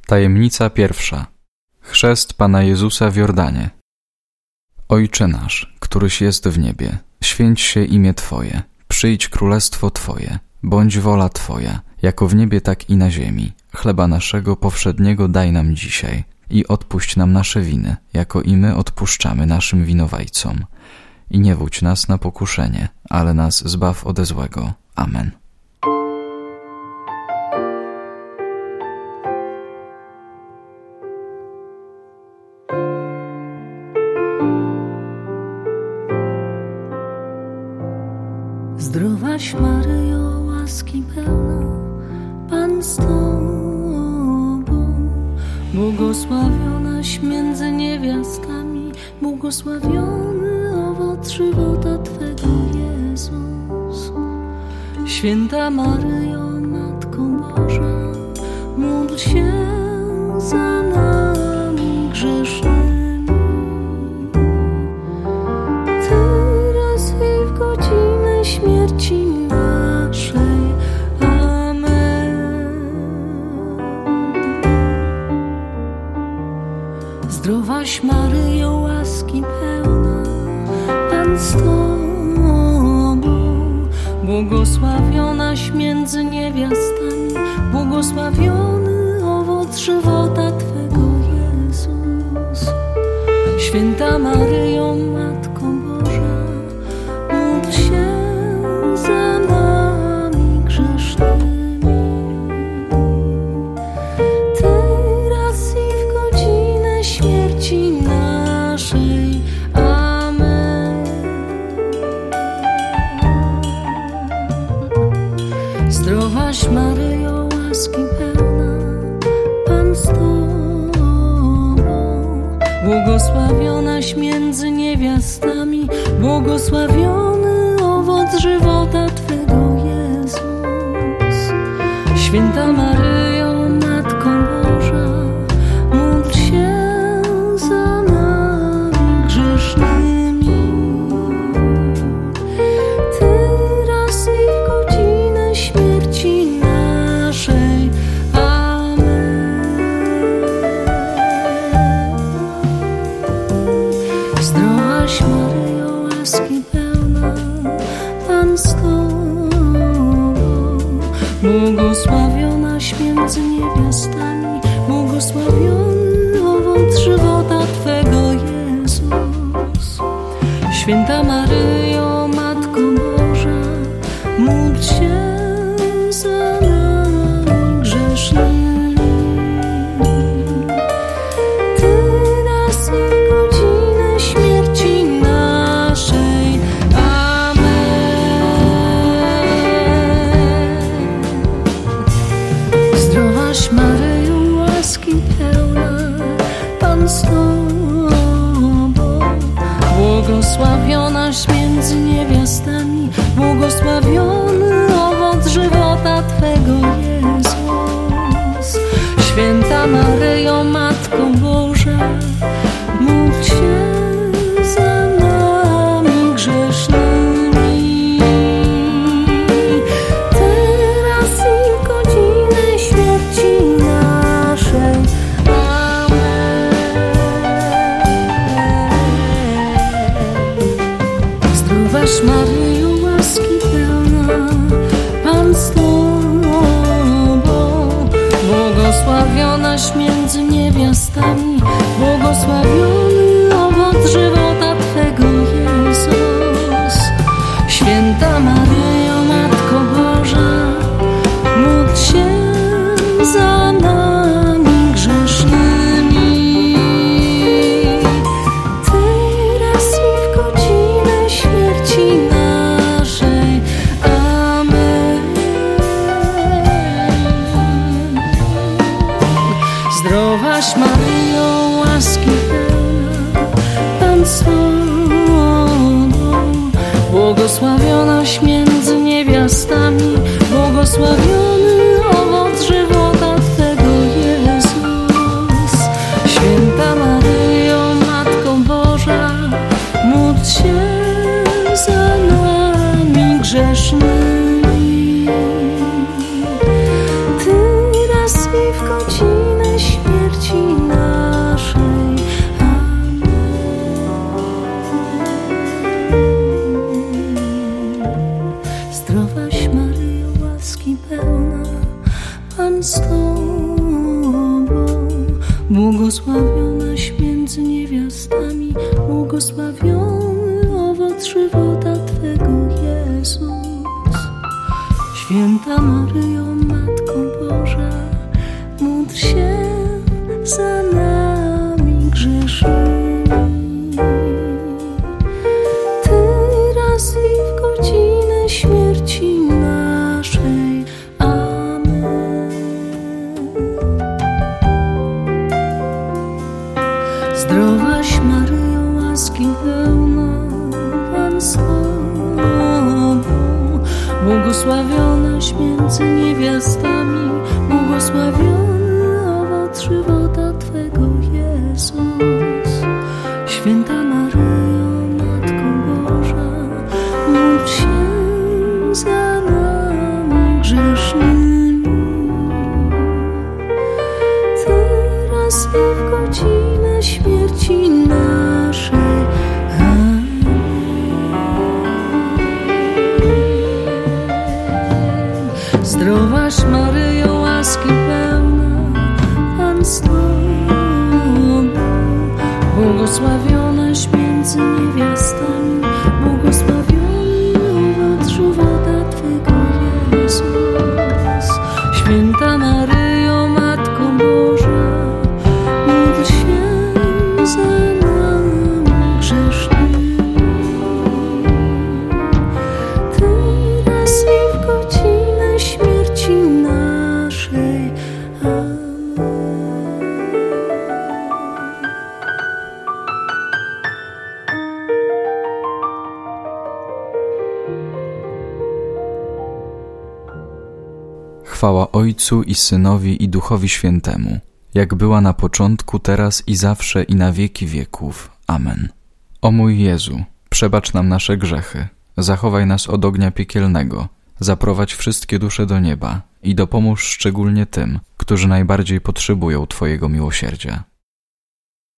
Tajemnica pierwsza. Chrzest Pana Jezusa w Jordanie. Ojcze nasz, któryś jest w niebie, święć się imię Twoje, przyjdź królestwo Twoje, bądź wola Twoja, jako w niebie, tak i na ziemi. Chleba naszego powszedniego daj nam dzisiaj i odpuść nam nasze winy, jako i my odpuszczamy naszym winowajcom. I nie wódź nas na pokuszenie, ale nas zbaw ode złego. Amen. Zdrowaś Maryjo, łaski pełna, Pan z Tobą, błogosławionaś między niewiastami, błogosławiony owoc żywota Twego, Jezus. Święta Maryjo, Matko Boża, módl się za nami grzesznymi, teraz i w godzinę śmierci naszej. Amen. Zdrowaś Maryjo, łaski pełna, Pan z Tobą, błogosławionaś między niewiastami, błogosławiony owoc żywota Twego, Jezus. Święta Maryjo, Matko Boża, módl się za nami grzesznymi, teraz i w godzinę śmierci naszej. Amen. Zdrowaś Maryjo, łaski pełna, Pan z Tobą, błogosławionaś między niewiastami, błogosławiony owoc żywota Twego, Jezus. Święta Maryjo, Matko Boża, módl się za nami grzesznymi, teraz i w godzinę śmierci naszej. Amen. Zdrowaś Maryjo, łaski pełna, Pan z Tobą, błogosławionaś między niewiastami, błogosławiony owoc żywota Twego, Jezus. Święta Maryjo, Matko Boża, módl się za nami grzesznymi, teraz i w godzinę śmierci naszej. Amen. Zdrowaś Maryjo, łaski pełna, Pan z Tobą, błogosławionaś między niewiastami, błogosławiony owoc żywota Twego, Jezus. Święta Maryjo, Matko Boża, módl się za nami grzesznymi, teraz i w godzinę śmierci naszej. Amen. Zdrowaś Maryjo, łaski pełna, Pan z Tobą, błogosławionaś między niewiastami, błogosławiony owoc żywota Twego, Jezus. Święta Maryjo, Matko Boża, módl się za nami grzesznymi, teraz i w godzinę śmierci naszej. Amen. Zdrowaś Maryjo, łaski pełna, Pan z Tobą, błogosławionaś między niewiastami, błogosławiony owoc żywota Twego, Jezus. Święta Maryjo, Matko Boża, módl się za nami grzesznymi, teraz i w godzinę śmierci błogosławionaś między niewiastami, błogosławiony owoc żywota Twego, Jezus. Święta Maryjo, Matko Boża, módl się za nami grzesznymi, teraz i w godzinę śmierci naszej. Amen. Zdrowaś Maryjo, łaski pełna, Pan z Tobą, błogosławionaś między niewiastami, błogosławiony owoc żywota Twego, Jezus. Święta Maryjo, Matko Boża, módl się za nami grzesznymi, teraz i w godzinę śmierci naszej. Zdrowaś Maryjo, łaski pełna, Pan z Tobą, błogosławionaś między niewiastami, błogosławiony owoc żywota Twego, Jezus. Święta Maryjo, Matko Boża, módl się za nami grzesznymi, teraz i w godzinę śmierci naszej. Amen. Chwała Ojcu i Synowi i Duchowi Świętemu, jak była na początku, teraz i zawsze i na wieki wieków. Amen. O mój Jezu, przebacz nam nasze grzechy, zachowaj nas od ognia piekielnego, zaprowadź wszystkie dusze do nieba i dopomóż szczególnie tym, którzy najbardziej potrzebują Twojego miłosierdzia.